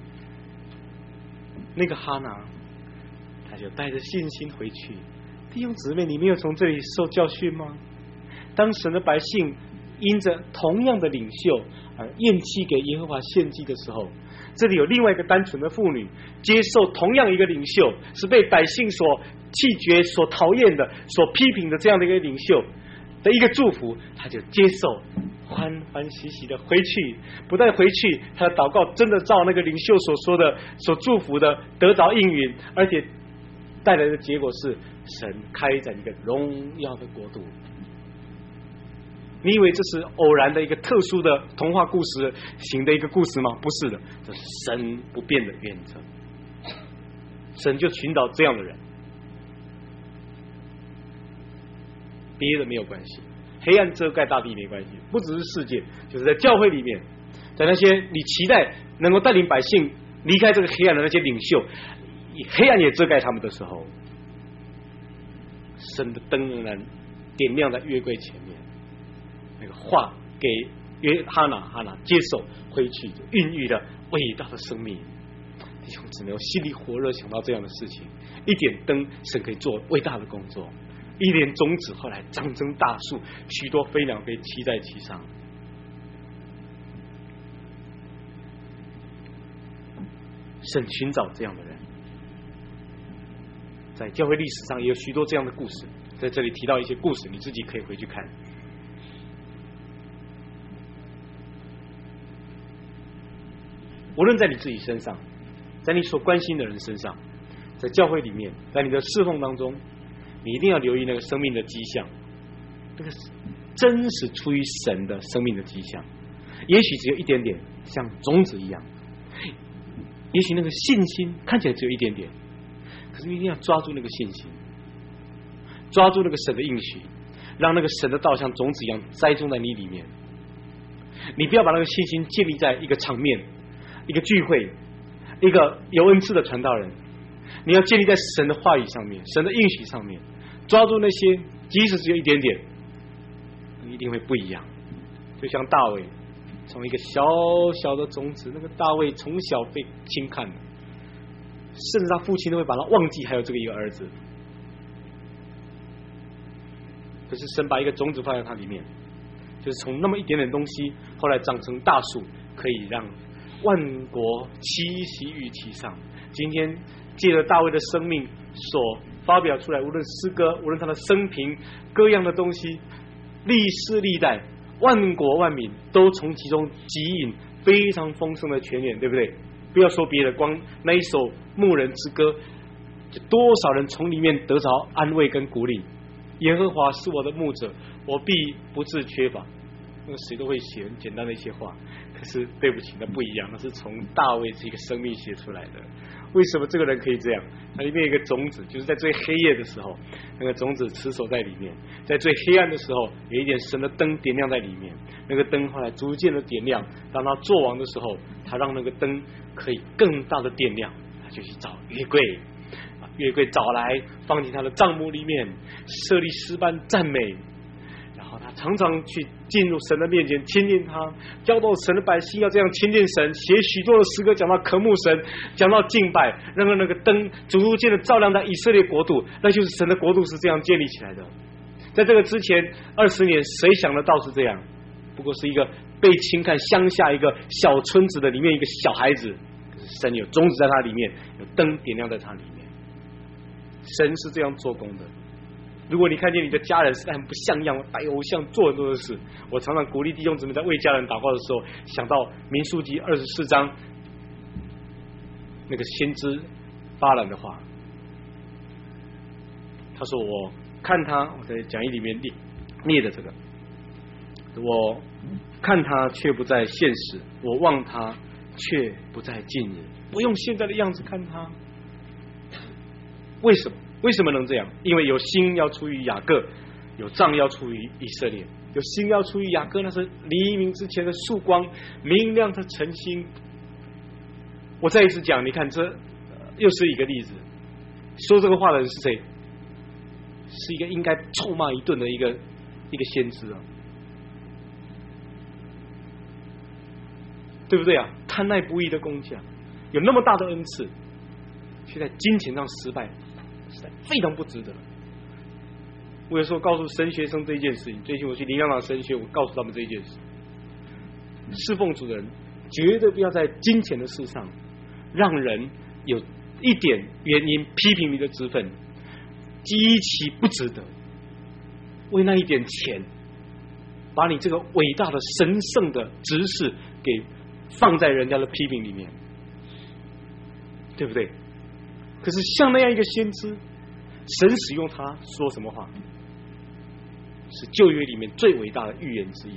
A: 那个哈拿他就带着信心回去。弟兄姊妹，你没有从这里受教训吗？当神的百姓因着同样的领袖而厌弃给耶和华献祭的时候，这里有另外一个单纯的妇女接受同样一个领袖，是被百姓所弃绝、所讨厌的、所批评的这样的一个领袖的一个祝福，她就接受，欢欢喜喜的回去。不但回去，她的祷告真的照那个领袖所说的、所祝福的得着应允，而且带来的结果是神开展一个荣耀的国度。你以为这是偶然的一个特殊的童话故事型的一个故事吗？不是的，这是神不变的原则。神就寻找这样的人，别的没有关系，黑暗遮盖大地没关系，不只是世界，就是在教会里面，在那些你期待能够带领百姓离开这个黑暗的那些领袖，黑暗也遮盖他们的时候，神的灯仍然点亮在约柜前面。那个话给哈拿接受回去，就孕育了伟大的生命。弟兄姊妹，我心里火热，想到这样的事情，一点灯，神可以做伟大的工作；一点种子，后来长成大树，许多飞鸟可以栖在其上。神寻找这样的人，在教会历史上也有许多这样的故事，在这里提到一些故事，你自己可以回去看。无论在你自己身上，在你所关心的人身上，在教会里面，在你的侍奉当中，你一定要留意那个生命的迹象，那个真实出于神的生命的迹象。也许只有一点点，像种子一样；也许那个信心看起来只有一点点，可是你一定要抓住那个信心，抓住那个神的应许，让那个神的道像种子一样栽种在你里面。你不要把那个信心建立在一个场面、一个聚会、一个有恩赐的传道人，你要建立在神的话语上面、神的应许上面，抓住那些即使只有一点点，你一定会不一样。就像大卫从一个小小的种子，那个大卫从小被轻看的，甚至他父亲都会把他忘记还有这个一个儿子。可是神把一个种子放在他里面，就是从那么一点点东西，后来长成大树，可以让万国栖息于其上。今天借着大卫的生命所发表出来，无论诗歌，无论他的生平，各样的东西，历世历代，万国万民都从其中汲饮非常丰盛的泉源，对不对？不要说别的，光那一首牧人之歌，就多少人从里面得着安慰跟鼓励。耶和华是我的牧者，我必不致缺乏。那个谁都会写很简单的一些话，可是对不起，那不一样，那是从大卫这个生命写出来的。为什么这个人可以这样？它里面有一个种子，就是在最黑夜的时候，那个种子持守在里面，在最黑暗的时候，有一点神的灯点亮在里面。那个灯后来逐渐的点亮，当他做王的时候，他让那个灯可以更大的点亮，他就去找约柜，把约柜找来，放进他的帐幕里面，设立诗班赞美。然后他常常去进入神的面前亲近他，教导神的百姓要这样亲近神，写许多的诗歌讲到渴慕神，讲到敬拜，让那个灯逐渐的照亮在以色列国度，那就是神的国度是这样建立起来的。在这个之前20年，谁想得到是这样？不过是一个被轻看乡下一个小村子的里面一个小孩子，可是神有种子在他里面，有灯点亮在他里面。神是这样做工的。如果你看见你的家人实在很不像样，拜偶像，做很多的事，我常常鼓励弟兄姊妹在为家人祷告的时候，想到民数记24章那个先知巴兰的话，他说：“我看他，我在讲义里面列的这个，我看他却不在现实，我望他却不在近日。不用现在的样子看他，为什么？为什么能这样？因为有星要出于雅各，有杖要出于以色列。有星要出于雅各，那是黎明之前的曙光，明亮的晨星。我再一次讲，你看这又是一个例子。说这个话的人是谁？是一个应该臭骂一顿的一个先知啊，对不对啊？贪爱不义的工匠，有那么大的恩赐，却在金钱上失败，实在非常不值得。 我有时候告诉神学生这一件事情，最近我去灵粮堂神学，我告诉他们这一件事：侍奉主的人绝对不要在金钱的事上让人有一点原因批评你的职分，极其不值得。为那一点钱，把你这个伟大的神圣的职事给放在人家的批评里面，对不对？可是像那样一个先知，神使用他说什么话？是旧约里面最伟大的预言之一。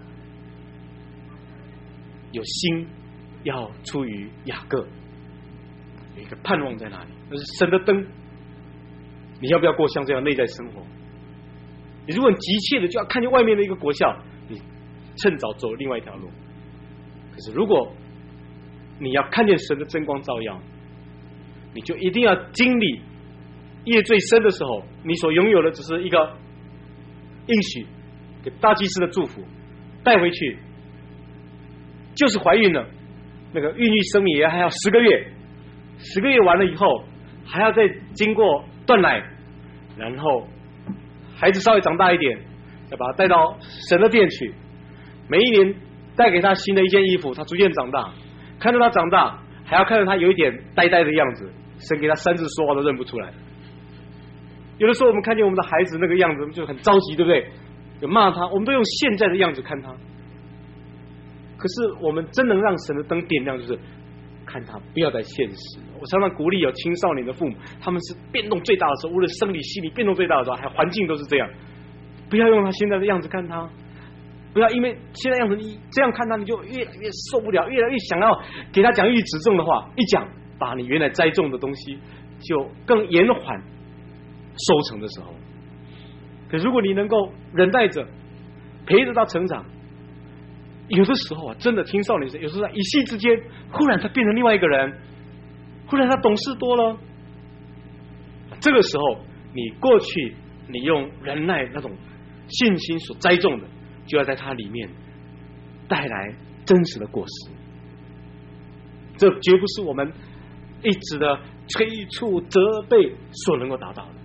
A: 有心要出于雅各，有一个盼望在那里，那是神的灯。你要不要过像这样内在生活？你如果很急切的就要看见外面的一个国效，你趁早走另外一条路。可是如果你要看见神的真光照耀，你就一定要经历夜最深的时候，你所拥有的只是一个应许，给大祭司的祝福带回去，就是怀孕了，那个孕育生命也还要10个月，10个月完了以后还要再经过断奶，然后孩子稍微长大一点，要把他带到神的殿去，每一年带给他新的一件衣服，他逐渐长大，看着他长大，还要看着他有一点呆呆的样子，神给他3次说话都认不出来。有的时候我们看见我们的孩子那个样子就很着急，对不对？有骂他，我们都用现在的样子看他。可是我们真能让神的灯点亮，就是看他不要再现实。我常常鼓励有青少年的父母，他们是变动最大的时候，无论生理心理变动最大的时候，还环境都是这样，不要用他现在的样子看他，不要因为现在样子你这样看他，你就越来越受不了，越来越想要给他讲一句指正的话，一讲把你原来栽种的东西就更延缓收成的时候。可如果你能够忍耐着陪着他成长，有的时候啊，真的青少年有时候在一夕之间，忽然他变成另外一个人，忽然他懂事多了。这个时候你过去你用忍耐那种信心所栽种的，就要在他里面带来真实的果实。这绝不是我们一直的催促责备所能够达到的。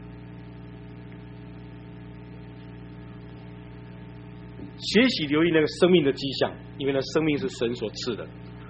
A: 学习留意那个生命的迹象，因为那生命是神所赐的，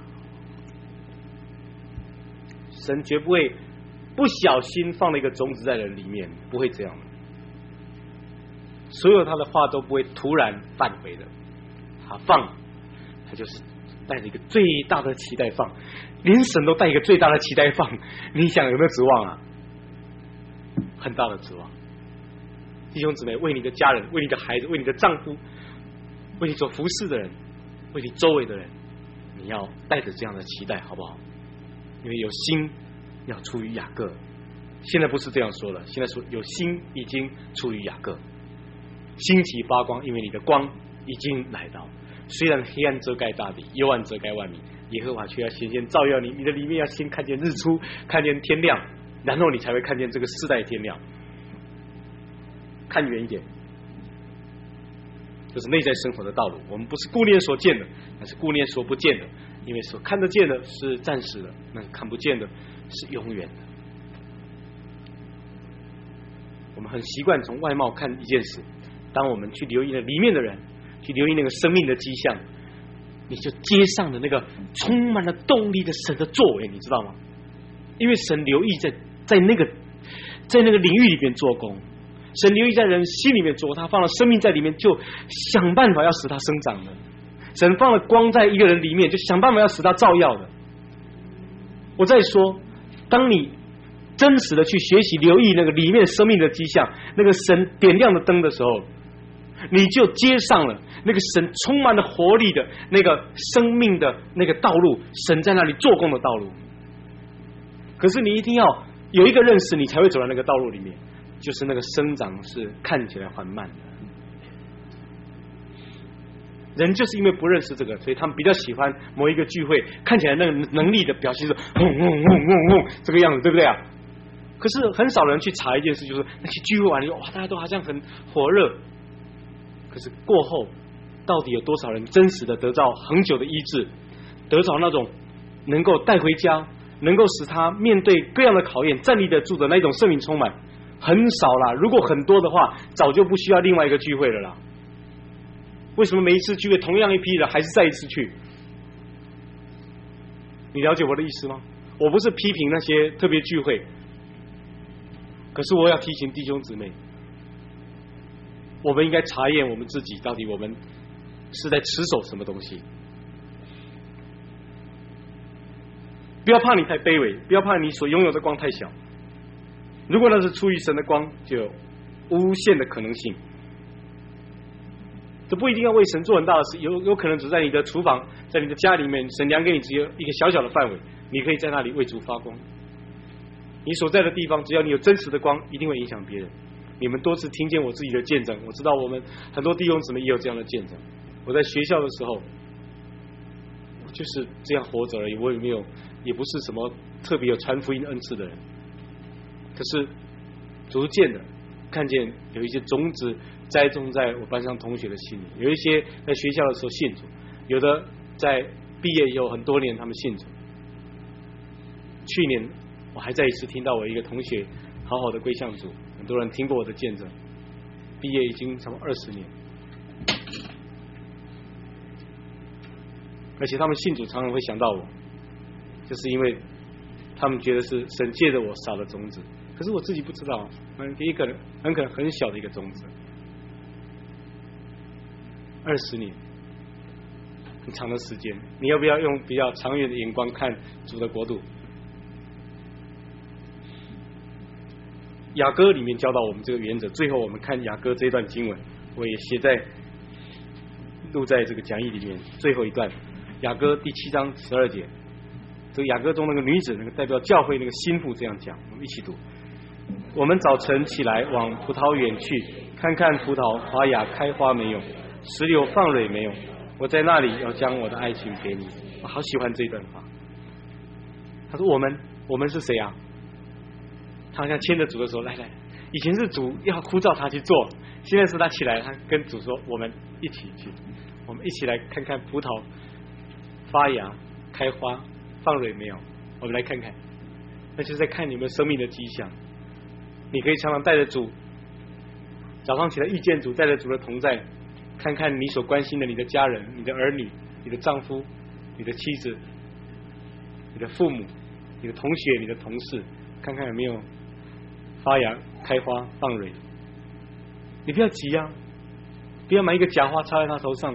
A: 神绝不会不小心放了一个种子在人里面，不会这样的。所有他的话都不会突然返回的，他放，他就是带着一个最大的期待放，连神都带一个最大的期待放，你想有没有指望啊？很大的指望。弟兄姊妹，为你的家人，为你的孩子，为你的丈夫，为你所服侍的人，为你周围的人，你要带着这样的期待，好不好？因为有心要出于雅各，现在不是这样说了，现在说有心已经出于雅各，星期发光，因为你的光已经来到。虽然黑暗遮盖大地，幽暗遮盖万民，耶和华却要显现照耀你，你的里面要先看见日出，看见天亮，然后你才会看见这个世代天亮。看远一点，这是内在生活的道路。我们不是顾念所见的，而是顾念所不见的。因为所看得见的是暂时的，那看不见的是永远的。我们很习惯从外貌看一件事，当我们去留意那里面的人，去留意那个生命的迹象，你就接上了那个充满了动力的神的作为，你知道吗？因为神留意在那个领域里边做工，神留意在人心里面做，他放了生命在里面，就想办法要使它生长的。神放了光在一个人里面，就想办法要使它照耀的。我再说，当你真实的去学习留意那个里面生命的迹象，那个神点亮的灯的时候，你就接上了那个神充满了活力的那个生命的那个道路，神在那里做工的道路。可是你一定要有一个认识，你才会走到那个道路里面，就是那个生长是看起来缓慢的。人就是因为不认识这个，所以他们比较喜欢某一个聚会，看起来那个能力的表现是轰轰轰轰轰这个样子，对不对啊？可是很少人去查一件事，就是那些聚会完了，哇，大家都好像很火热，可是过后到底有多少人真实的得到恒久的医治，得到那种能够带回家，能够使他面对各样的考验站立得住的那种生命充满？ 很少啦。如果很多的话，早就不需要另外一个聚会了啦。为什么每一次聚会同样一批人还是再一次去？你了解我的意思吗？我不是批评那些特别聚会，可是我要提醒弟兄姊妹，我们应该查验我们自己，到底我们是在持守什么东西。不要怕你太卑微，不要怕你所拥有的光太小。如果那是出于神的光，就有无限的可能性。这不一定要为神做很大的事，有可能只在你的厨房，在你的家里面，神量给你只有一个小小的范围，你可以在那里为主发光。你所在的地方，只要你有真实的光，一定会影响别人。你们多次听见我自己的见证，我知道我们很多弟兄姊妹也有这样的见证。我在学校的时候，我就是这样活着而已，我也不是什么特别有传福音恩赐的人。可是逐渐的看见有一些种子栽种在我班上同学的心里，有一些在学校的时候信主，有的在毕业以后很多年他们信主。去年我还再一次听到我一个同学好好的归向主，很多人听过我的见证，毕业已经差不多20年，而且他们信主常常会想到我，就是因为他们觉得是神借着我撒了种子，可是我自己不知道，一个人很可能很小的一个种子，20年，很长的时间，你要不要用比较长远的眼光看主的国度？雅歌里面教导我们这个原则，最后我们看雅歌这段经文，我也录在这个讲义里面，最后一段，雅歌第7章12节，这个雅歌中那个女子，那个代表教会那个心腹这样讲，我们一起读。我们早晨起来往葡萄园去，看看葡萄发芽开花没有，石榴放蕊没有，我在那里要将我的爱情给你。我好喜欢这一段话。他说我们是谁啊？他好像牵着主的手，来，以前是主要呼召他去做，现在是他起来，他跟主说，我们一起去，我们一起来看看葡萄发芽开花放蕊没有，我们来看看，那就是在看你们生命的迹象。你可以常常带着主，早上起来遇见主，带着主的同在，看看你所关心的你的家人、你的儿女、你的丈夫、你的妻子、你的父母、你的同学、你的同事，看看有没有发芽开花放蕊。你不要急啊，不要买一个假花插在他头上，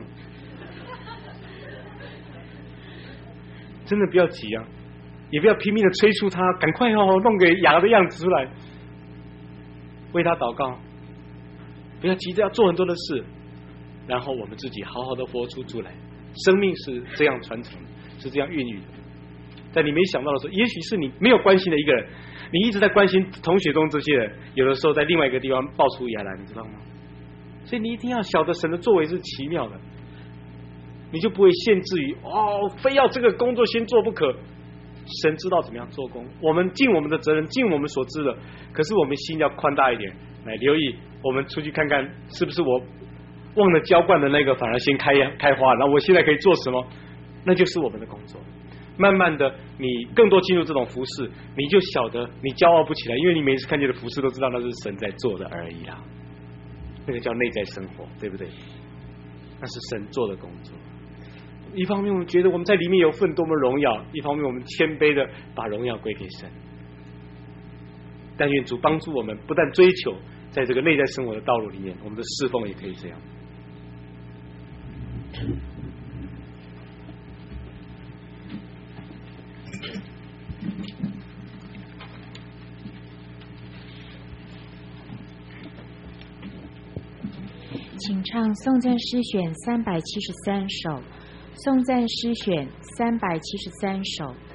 A: 真的不要急啊，也不要拼命的催促他赶快弄个芽的样子出来，为他祷告，不要急着要做很多的事，然后我们自己好好的活出主来。生命是这样传承，是这样孕育的。在你没想到的时候，也许是你没有关心的一个人，你一直在关心同学中这些人，有的时候在另外一个地方爆出芽来，你知道吗？所以你一定要晓得神的作为是奇妙的，你就不会限制于非要这个工作先做不可。神知道怎么样做工，我们尽我们的责任，尽我们所知的，可是我们心要宽大一点，来留意我们出去看看是不是我忘了浇灌的那个反而先开花，那我现在可以做什么？那就是我们的工作。慢慢的你更多进入这种服事，你就晓得你骄傲不起来，因为你每次看见的服事都知道那是神在做的而已啦，那个叫内在生活，对不对？那是神做的工作。一方面我们觉得我们在里面有份多么荣耀，一方面我们谦卑的把荣耀归给神。但愿主帮助我们，不但追求在这个内在生活的道路里面，我们的侍奉也可以这样。
B: 请唱颂赞诗选373首，颂赞诗选373首。